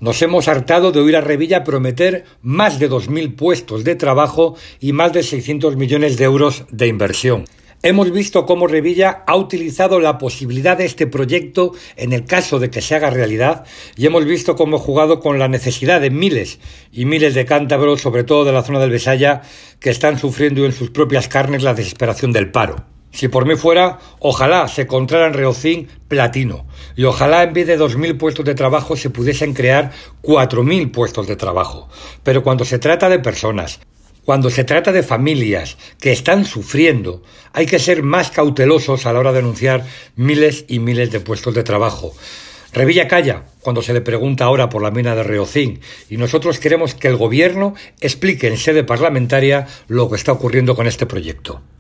Nos hemos hartado de oír a Revilla prometer más de 2.000 puestos de trabajo y más de 600 millones de euros de inversión. Hemos visto cómo Revilla ha utilizado la posibilidad de este proyecto en el caso de que se haga realidad y hemos visto cómo ha jugado con la necesidad de miles y miles de cántabros, sobre todo de la zona del Besaya, que están sufriendo en sus propias carnes la desesperación del paro. Si por mí fuera, ojalá se encontrara en Reocín platino y ojalá en vez de 2.000 puestos de trabajo se pudiesen crear 4.000 puestos de trabajo. Pero cuando se trata de personas, cuando se trata de familias que están sufriendo, hay que ser más cautelosos a la hora de anunciar miles y miles de puestos de trabajo. Revilla calla cuando se le pregunta ahora por la mina de Reocín y nosotros queremos que el gobierno explique en sede parlamentaria lo que está ocurriendo con este proyecto.